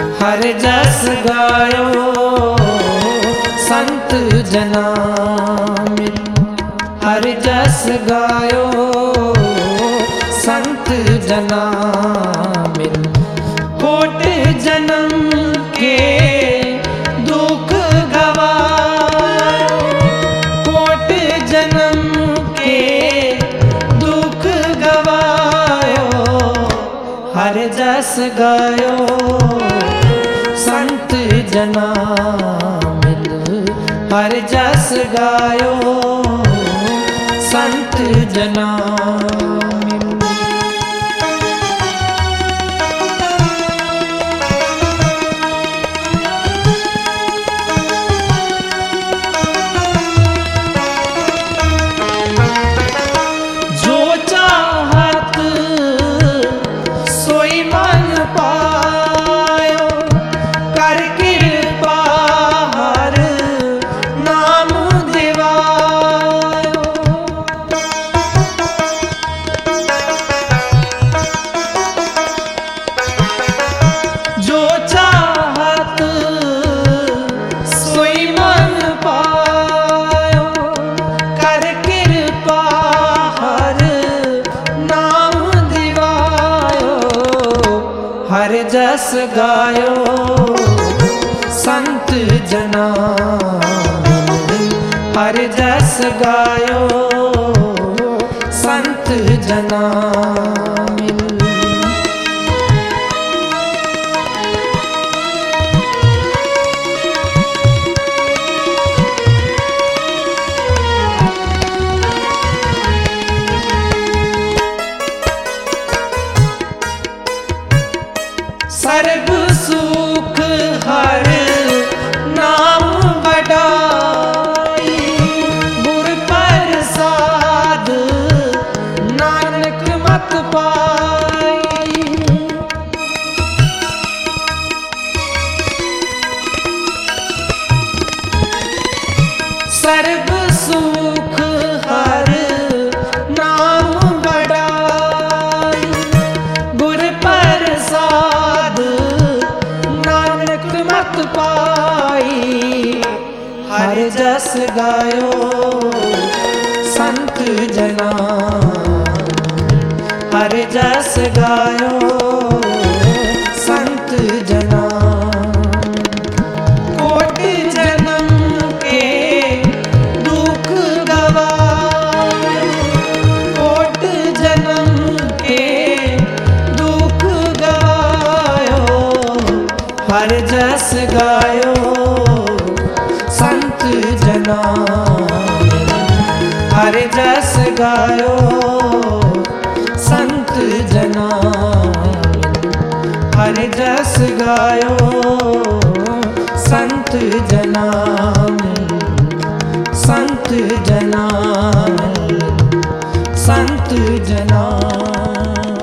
हर जस गायो संत जना मिल। हर जस गायो संत जना मिल। कोट जन्म के दुख गवायो, कोट जन्म के दुख गवायो। हर जस गायो संत जना मिल। हर जस गायो संत जना मिल। जो चाहत सोई मन पायो, कर कृपा हर नाम दिवायो। जो चाहत सोई मन पायो, कर कृपा हर नाम दिवायो। हर जस गायो संत जना मिल। हर जस गायो संत जना मिल। सर्ब सुख हर नाम बढ़ाई, गुर प्रसाद नानक मत पाई। सर्ब सुख हर नाम बढ़ाई, गुर प्रसाद नानक मत पाई। हर जस गायो संत जना। हर जस गायो संत जना। कोट जन्म के दुख गवायो, कोट जन्म के दुख गवायो। हर जस गायो संत जना मिल। हर जस गायो संत जना मिल। हर जस गायो संत जना मिल। संत जना मिल। संत जना